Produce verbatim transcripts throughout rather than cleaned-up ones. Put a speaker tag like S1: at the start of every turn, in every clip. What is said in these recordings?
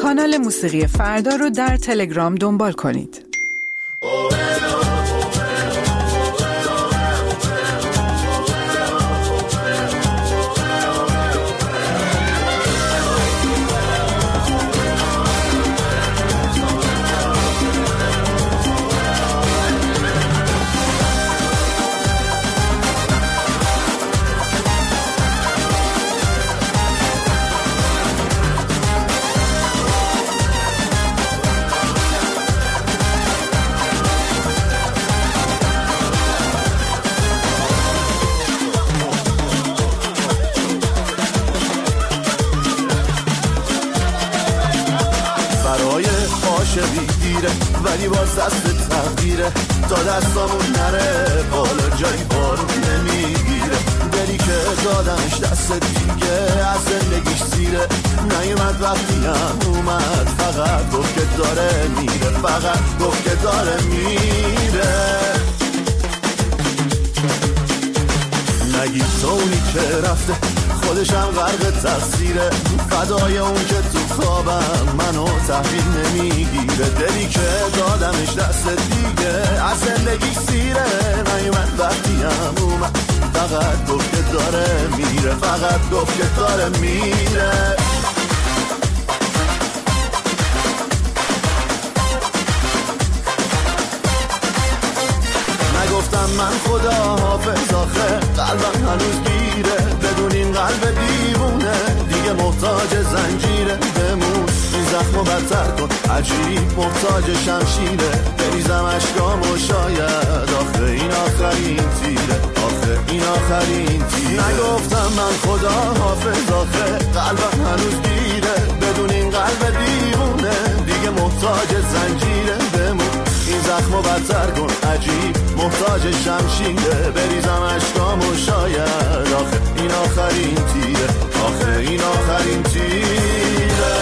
S1: کانال موسیقی فردا رو در تلگرام دنبال کنید.
S2: ولی باز دست تغییره تا دستامون نره بالا جایی بارون نمیگیره. دلی که دادمش دست دیگه از زندگیش زیره نیومد وقتی هم اومد فقط گفت که داره میره فقط گفت که داره میره. نگی تو اونی که رفته خودشم غرق تقصیره فدای اون که تو خوابم منو تحویل نمیگیره. دلی که دادمش دست دیگه از زندگی سیره نیومد وقتی هم اومد فقط گفت که داره میره فقط گفت که داره میره. نگفتم من خدا حافظ آخه قلبم هنوز گیره بدون این قلب دیوونه دیگه محتاج زنجیره. بمون این زخمو بدتر کن عجیب محتاج شمشیره بریزم اشکامو شاید آخه این آخرین تیره آخه این آخرین تیره. نگفتم من خدا حافظ آخه قلبم هنوز گیره بدون این قلب دیوونه دیگه محتاج زنجیره. بمون این زخمو بدتر کن عجیب محتاج شمشیره بریزم اشکامو شاید آخه این آخرین تیره آخه این آخرین تیره.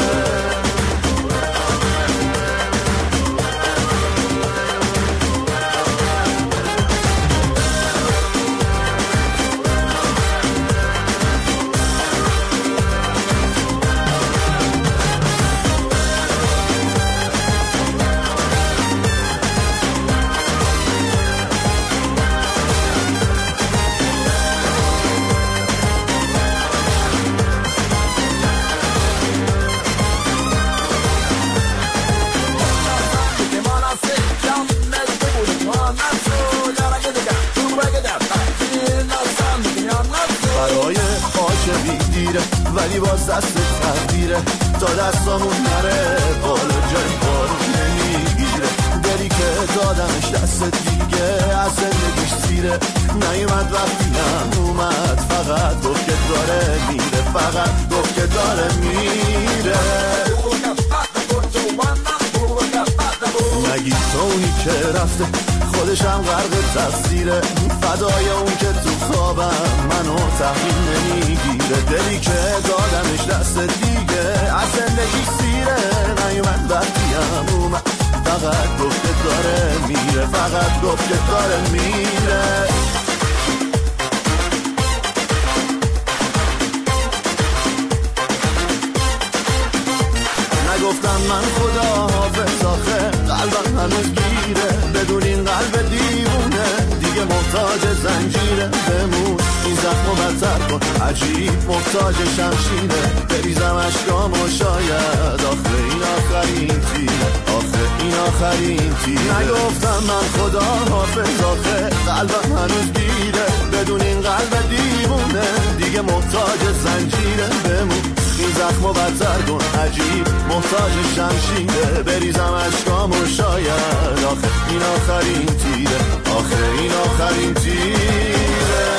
S2: ولی باز دست تغییره تا دستامون نره بالا جایی بارون نمیگیره. دلی که دادمش دست دیگه از زندگیش زیره نیومد وقتی هم اومد فقط گفت که داره میره فقط گفت که داره میره. نگی تو اونی که رفته خودشم غرق تقصیره فدای اون که تو خوابم منو تحویل نمیگیره. دلی که دادمش دست دیگه از زندگی سیره نیومد وقتی هم اومد فقط گفت که داره میره فقط گفت که داره میره. نگفتم من خدا حافظ آخه قلبم هنوز گیره بدون این قلب دیوونه دیگه محتاج زنجیره. بمون این زخمو بدتر کن عجیب محتاج شمشیره بریزم اشکامو شاید آخه این آخرین تیره آخه این آخرین تیره. نگفتم من خدا حافظ آخه قلبم هنوز گیره بدون این قلب دیوونه دیگه محتاج زنجیره. بمون این زخمو بدتر کن عجیب محتاج شمشیره بریزم اشکامو شاید آخه این آخرین تیره آخه این آخرین تیره.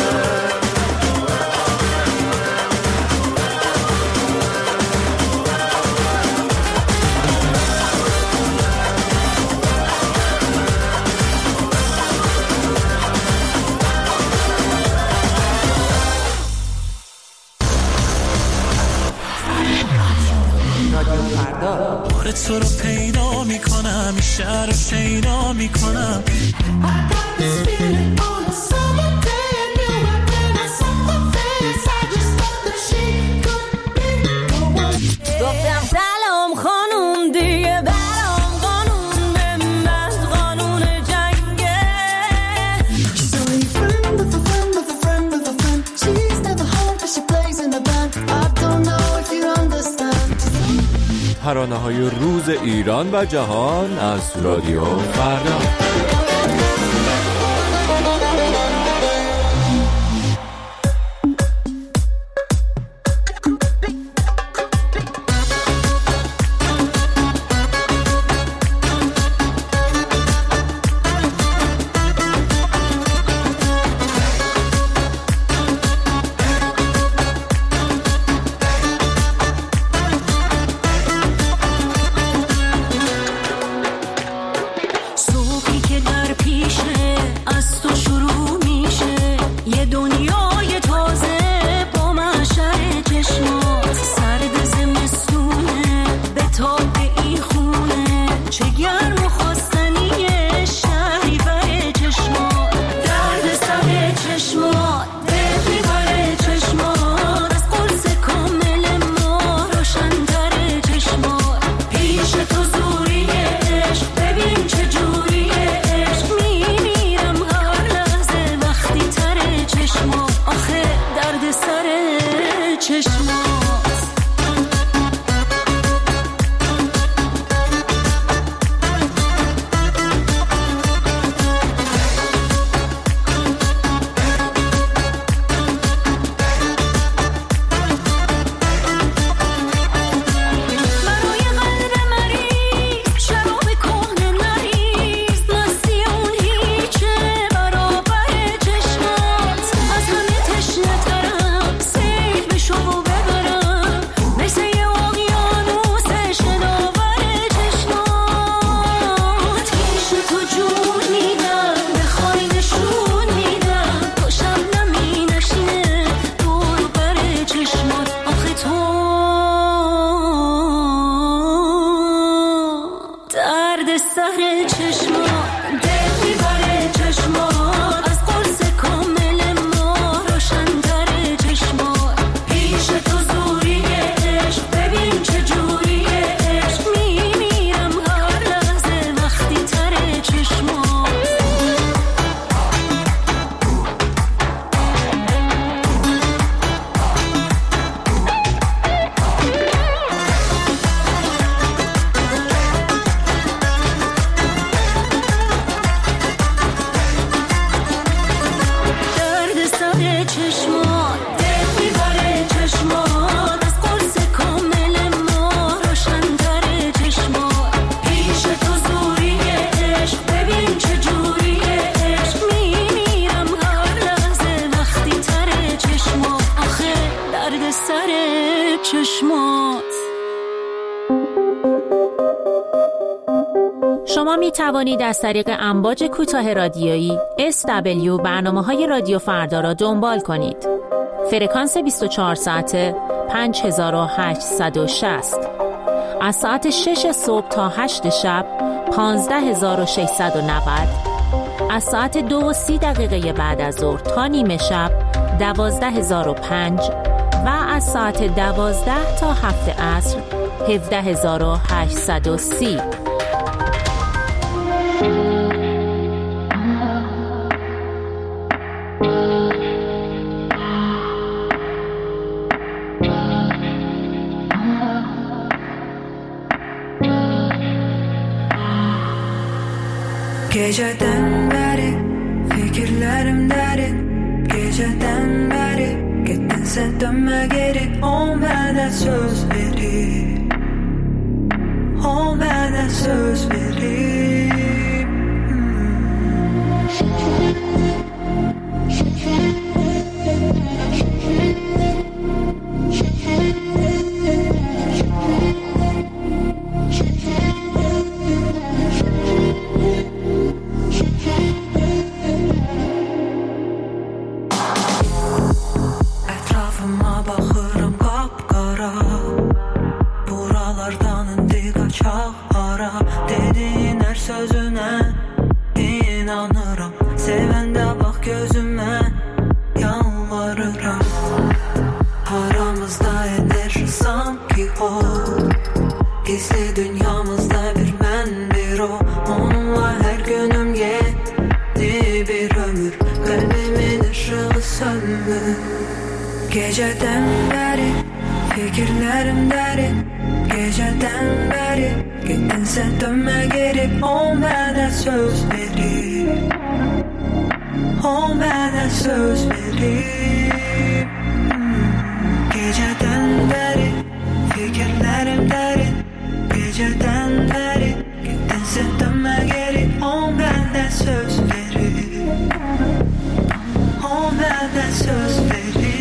S3: بار تو رو پیدا میکنم شهر رو شیدا میکنم
S4: گفتم ترانه‌های روز ایران و جهان از رادیو فردا.
S5: شما می توانید از طریق امواج کوتاه رادیویی اس دبلیو برنامه‌های رادیو فردا را دنبال کنید. فرکانس بیست و چهار ساعته پنج هزار و هشتصد و شصت. از ساعت شش صبح تا هشت شب پانزده هزار و ششصد و نود. از ساعت دو و سی دقیقه بعد از ظهر تا نیمه شب دوازده هزار و پنج و از ساعت دوازده تا هفت عصر هفده هزار و هشتصد و سی.
S6: Geceden beri fikirlerim derin, geceden beri gittinse dönme geri. O bana söz verir, o bana söz verir. Geceden beri Fikirlerim derin, geceden beri. Gittinse dönme geri, o bana söz verir. O bana söz verir. Geceden beri, fikirlerim derin. Geceden beri, gittinse dönme geri, o bana söz verir. O bana söz verir.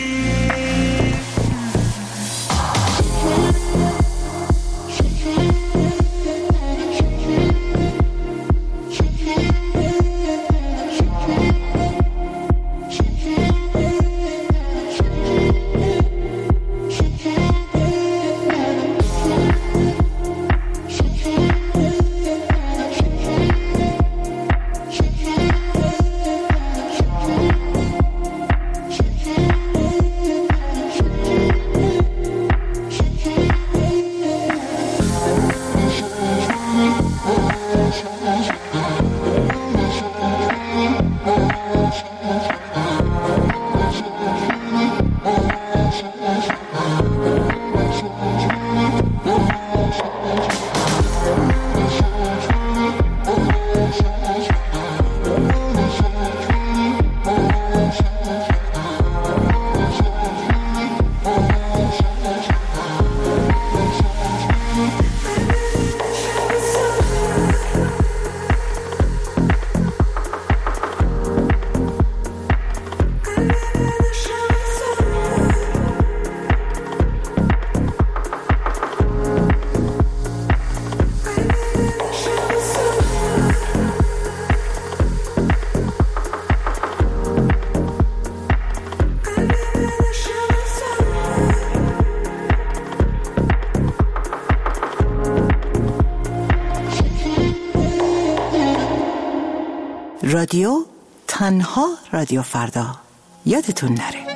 S1: رادیو تنها رادیو فردا، یادتون نره.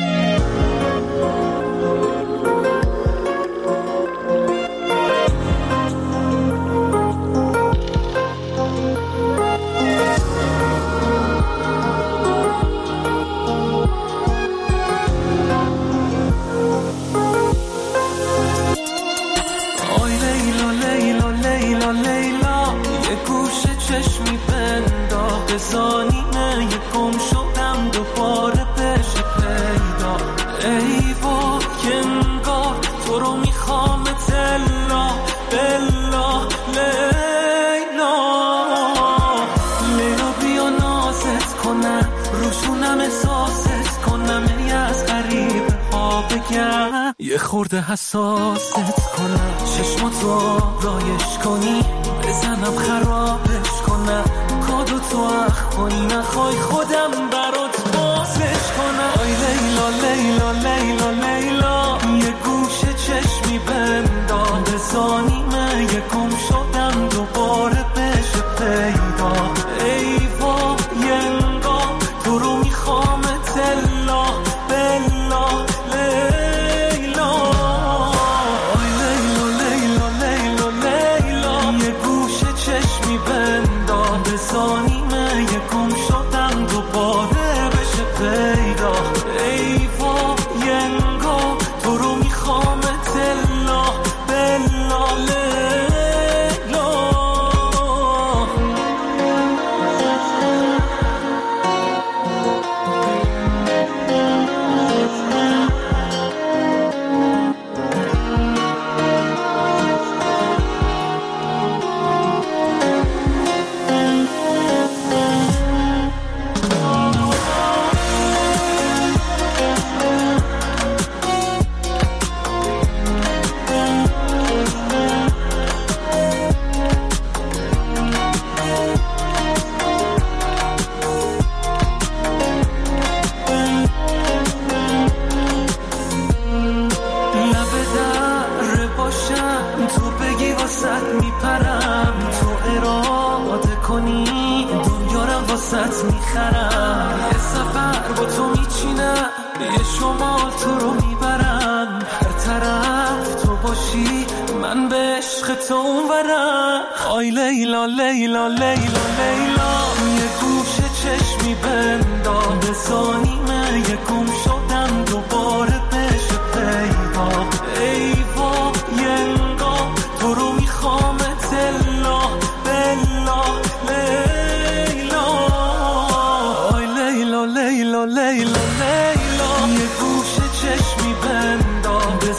S3: زانینه یک گم شدم دوباره بشه پیدا. ای با انگار تو رو میخوام تلا بلا لیلا. لیلا بیا نازت کنم، روشونم احساست کنم، ای از غریبه ها بگم، یه خورده حساست کنم، چشماتو رایش کنی بزنم خرابش کنم، کادو تو اخ کنی نخوای خودم برات بازش کنم. آی لیلا لیلا لیلا لیلا، یه گوشه چشمی بندام بزانیمه، یه گم شدم دوباره بشه پیدا. ای با ینگام تو رو میخوام تلا بلا لیلا. آی لیلا لیلا لیلا لیلا، یه گوشه چشمی بندام بزانیمه، یه گم شدم دوباره بشه پیدا. ای با ینگام تو رو میخوام تلا بلا لیلا. واسط میخرم، یه سفر با تو میچینم، یه شمال تو رو میبرم، هر طرف تو باشی من به عشق تو اونورم. آی لیلا لیلا لیلا لیلا، یه گوشه چشمی بندام بزانیمه، یه گم شدم دوباره بشه پیدا.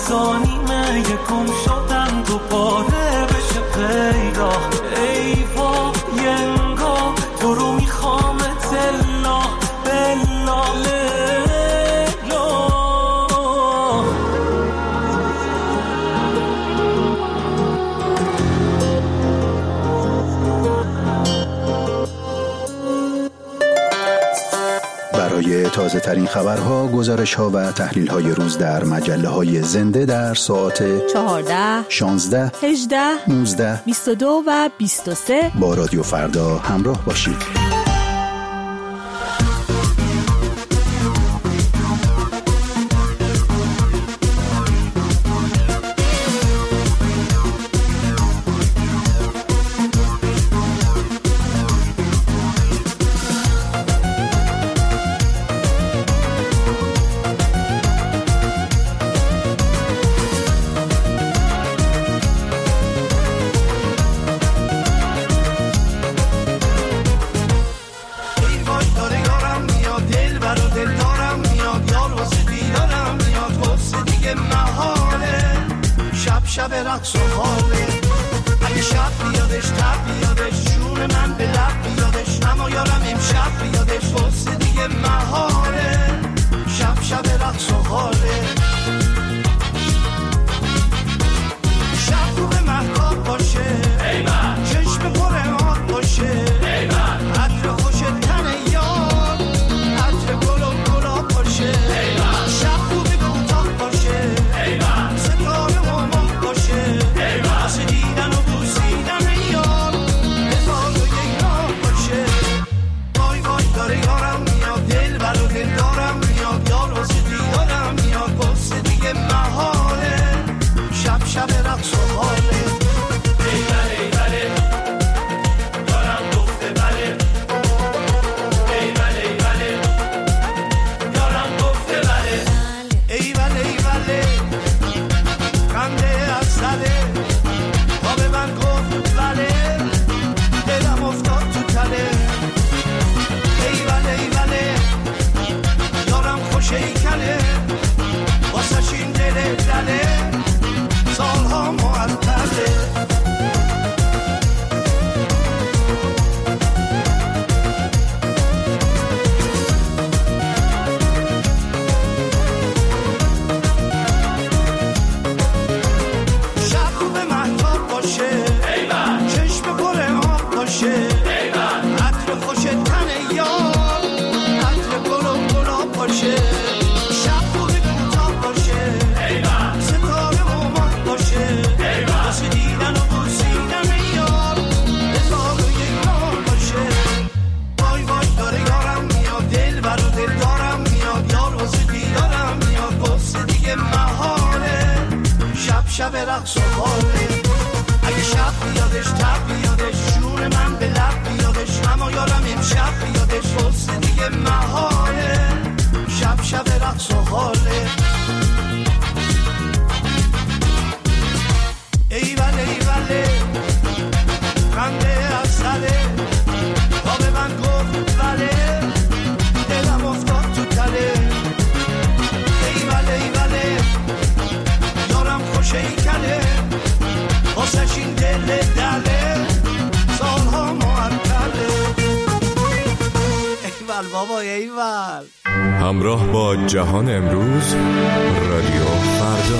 S3: تا نیمه گم شدم دوباره بشه پیدا. ای وای انگار تو رو میخوام تلا بلا لیلا.
S7: برای تازه ترین خبرها، گزارش ها و تحلیل های روز در مجله های زنده در ساعت
S8: چهارده،
S7: شانزده،
S8: هجده،
S7: نوزده،
S8: بیست و دو و بیست و سه
S7: با رادیو فردا همراه باشید.
S2: شب رقص و حاله اگه شب بیادش تب بیادش جون من به لب بیادش اما یارم امشب بیادش واسه دیگه مهاره شب شب رقص و حاله شب رو به محتاب باشه چشم پر آب باشه عطر خوش تن یار عطر گل و گلاب باشه شب رو به کوتاه باشه ستاره و ماه باشه واسه دیدن و بوسیدن یار هزار و یک راه باشه وای وای داره یارم میاد دل برو دل دارم میاد یار واسه دیدارم میاد واسه دیگه مهاره شب شب رقص و حاله ای بله ای بله یارم گفته بله ای بله ای بله یارم گفته بله ای بله ای بله خنده از سره تا به من گفت بله دلم افتاد تو تله ای بله ای بله یارم خوش ای کله واسه شین دل دله سالها معطله شب رو به محتاب باشه چشم پر آب باشه عطر خوش تن یار عطر گل و گلاب باشه شب رو به کوتاه باشه ستاره و ماه باشه واسه دیدن و بوسیدن یار هزار و یک راه باشه وای وای داره یارم میاد دل برو دل دارم میاد یار واسه دیدارم میاد واسه دیگه مهاره شب شب رقص و حاله اگه شب بیادش تب بیادش جون من به لب بیادش اما یارم امشب بیادش واسه دیگه مهاره شب شب رقص و حاله ای بله ای بله خنده از سره تا به من گفت بله دلم افتاد تو تله ای بله ای بله یارم خوش ای کله واسه شین دل دله سالها معطله ایول بابا ایول.
S4: همراه با جهان امروز، رادیو فردا.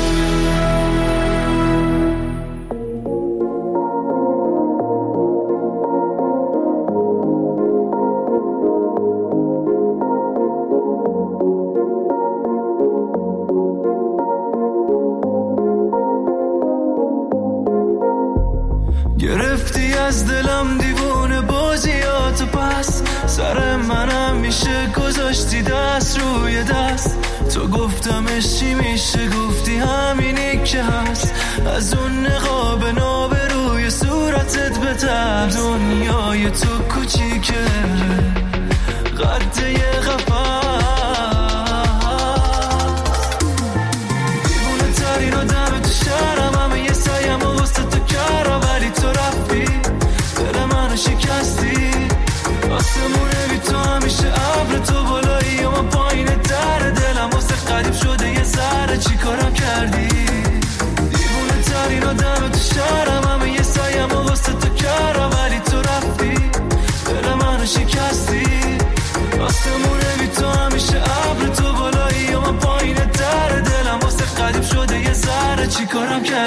S3: گرفتی از دلم دیوونه بازیاتو پس سر منم میشه گذاشتی دست روی دست تو گفتمش چی میشه گفتی همینی که هست از اون نقاب ناب روی صورتت بترس دنیای تو کوچیکه قد یه قفص دیوونه ترین آدم تو شهرم همه یه سعیم و واسه تو کردم ولی تو رفتی دل منو شکستی آسمونه بی تو همیشه ابر تو بالایی و من پایین در دلم واسه قدیم شده یه ذره چی کارم کردی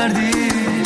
S3: کردی.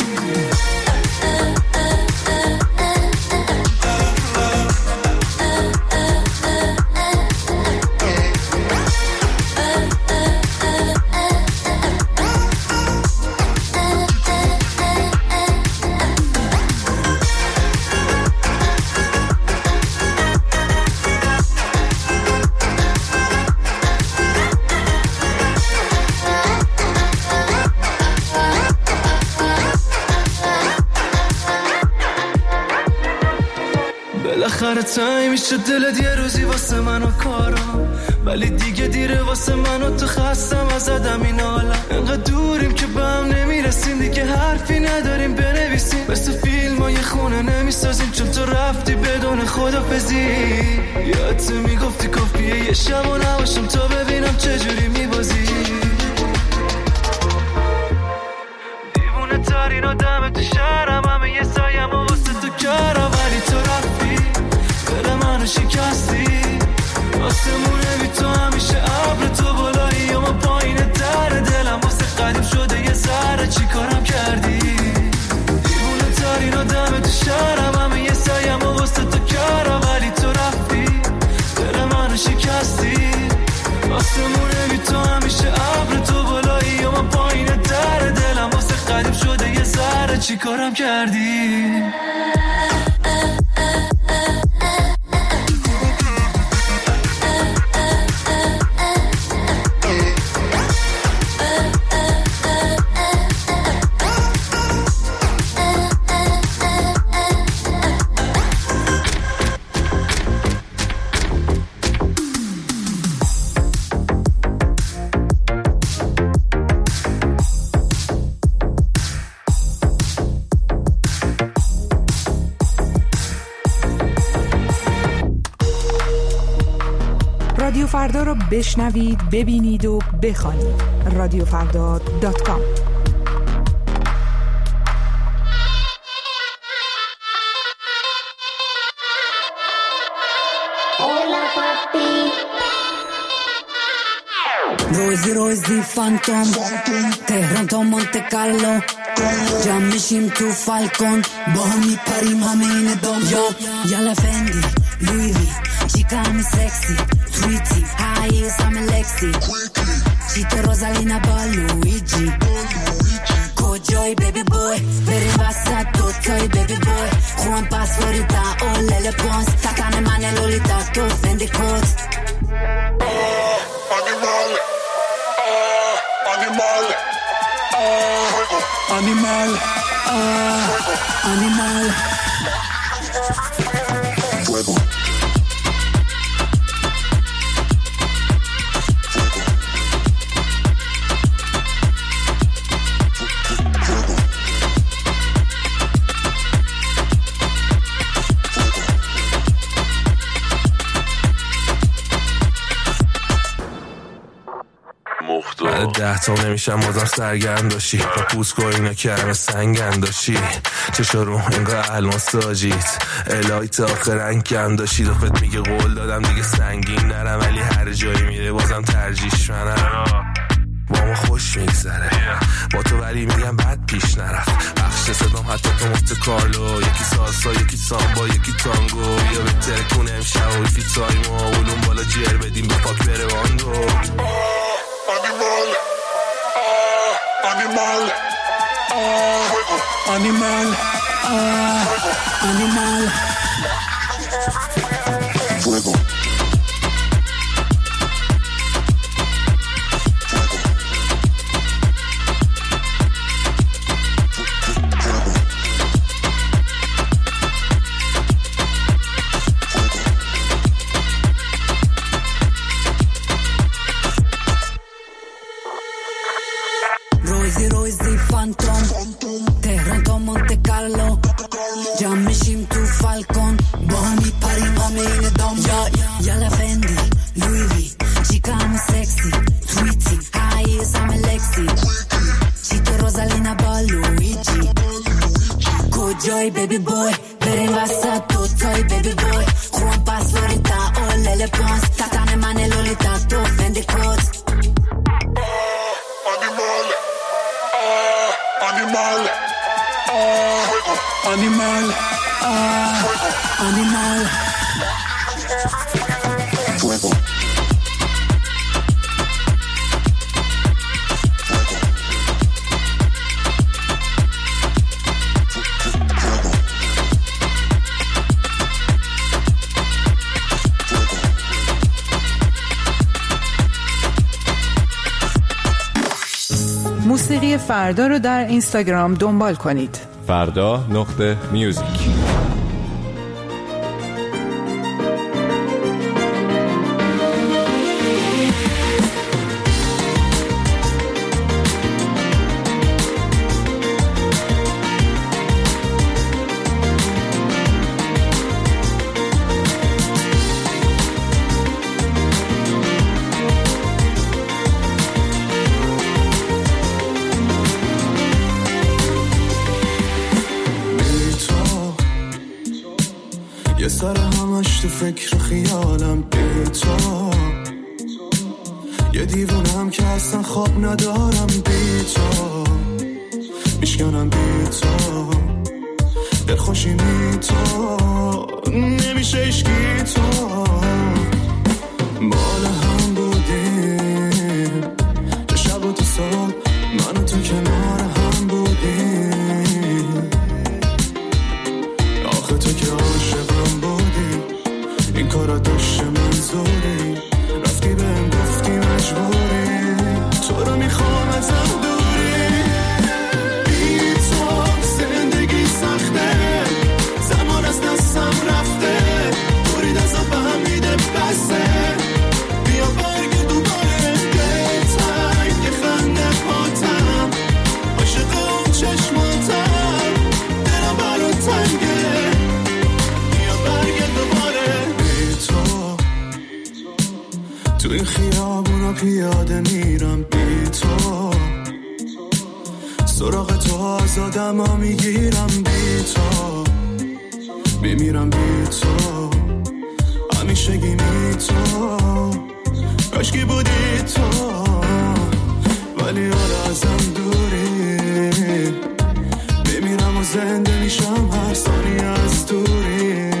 S3: بالاخره تایی میشه دلت یه روزی واسه منو کارم، ولی دیگه دیره واسه منو، تو خستم از آدم این حالا. انقدر دوریم که به هم نمیرسیم، دیگه حرفی نداریم بنویسیم، مثل فیلم ها یه خونه نمیسازیم، چون تو رفتی بدون خدافزی. یادت میگفتی کافیه یه شب و نباشم تا ببینم چجوری میبازی. دیوونه ترین آدم تو شهرم، همه یه سایم و واسه تو کارم، ولی تو رفتی دل منو شکستی. آسمونه بی تو همیشه ابر، تو بالایی و ما پایین در دلم، واسه قدیم شده یه ذره چی کارم کردی. دیوونه ترین آدم تو شهرم، همه یه سایم و واسه تو کارم، ولی تو رفتی دل منو شکستی. آسمونه بی تو همیشه ابر، تو بالایی و ما پایین در دلم، واسه قدیم شده یه ذره چی کارم کردی.
S1: رادیو فردا رو بشنوید، ببینید و بخوانید. رادیو فردا دات کام.
S9: روزی روزی فانتوم، تهران تا مونته کارلو، جمع میشیم تو فالکون، با هم میپریم همه این دام. یالا فندی لوی وی، چیکا همی سکسی، تویتی هاییز همه لکسی، چیت روزالینا با لویجی. کجای بیبی بوی، بریم وسط دوتای بیبی بوی، خوان پاس فوریتا او لیل پونس، تکن من لولیتا تو فندی کوت.
S2: Animal, ah, animal, ah, animal, fuego.
S10: ده تا نمیشم بازم سرگرم داشتی، با پوسکو اینا کرم سنگن داشتی، چشا رو انگاه الماس تاجیت الایت آخر رنگم داشتی. دفت میگه قول دادم دیگه سنگین نرم، ولی هر جایی میره بازم ترجیش منم. با ما خوش میگذره با تو، ولی میگم بد پیش نرفت. بخش صدام حتی تو مفت کارلو، یکی سالسا یکی سامبا یکی تانگو، یا بهتره کنه امشب و یکی تایمو علوم بالا جر بدیم به پاک بره واندو.
S2: Animal, ah, animal, ah,
S9: animal,
S2: fuego.
S9: روزی روزی فانتوم، تهران تا مونته کارلو، جمع میشیم تو فالکون، با هم میپریم همه این دام. یالا فندی لوی وی، چیکا همه سکسی، تویتی هاییز همه لکسی، چیت روزالینا با لویجی. کجای بیبی بوی، بریم وسط دوتای بیبی بوی، خوان پاس فوریتا او لیل پونس، تکن من لولیتا تو فندی کوت.
S2: Animal,
S11: Animal, ah, animal, ah, animal. Fuego.
S1: موسیقی فردا رو در اینستاگرام دنبال کنید.
S4: فردا نقطه میوزیک.
S2: یه سر همش تو فکر خیالم بی تو، یه دیوونم که اصلا خواب ندارم بی تو، میشکنم بی تو، دلخوشی می تو، نمیشه اشکی تو، بال هم بودیم چه شب و تو صبح من و تو کنار هم بودیم، آخه تو که عاشقم بودی این کارا داشته منظوری، رفتی بهم گفتی مجبوری، تو رو میخوام ازم دوری، بی تو زندگی سخته، زمان از دستم رفته، دوری دستم به هم میده بسه، بیا برگرد دوباره دلتنگ یه خنده پاتم، عاشق اون چشماتم، دلم برات تنگه، بیا برگرد دوباره بی تو، تو این خیابونا پیاده میرم بی تو، سراغ تو آزادم ها میگیرم بی تو، میمیرم بی تو، همیشه گیمی تو، کاشکی بودی تو، ولی حالا ازم دوری، بمیرم و زنده میشم هر ثانیه از دوری،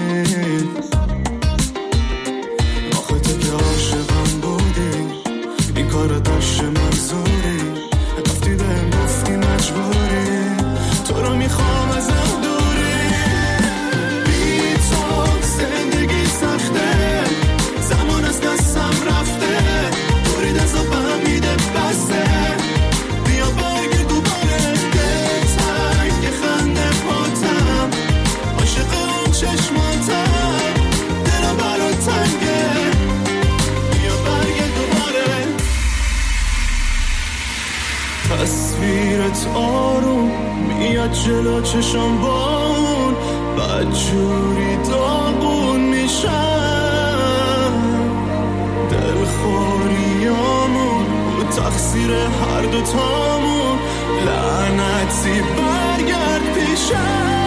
S2: آخه تو که عاشقم بودی این کارا داشته منظوری، رفتی بهم گفتی مجبوری، تو رو میخوام ازم دوری، بی تو زندگی سخته، زمان از دستم رفته، دوری دستم به هم میده بسه، بیا برگرد دوباره دلتنگ یه خنده پاتم، عاشق اون چشماتم، دلم برات تنگه، بیا برگرد دوباره، تصویرت آروم میاد جلو چشم بان، بدجوری داغون میشم، دلخوریامون و تقصیر هر دوتامون، لعنتی برگرد پیشم.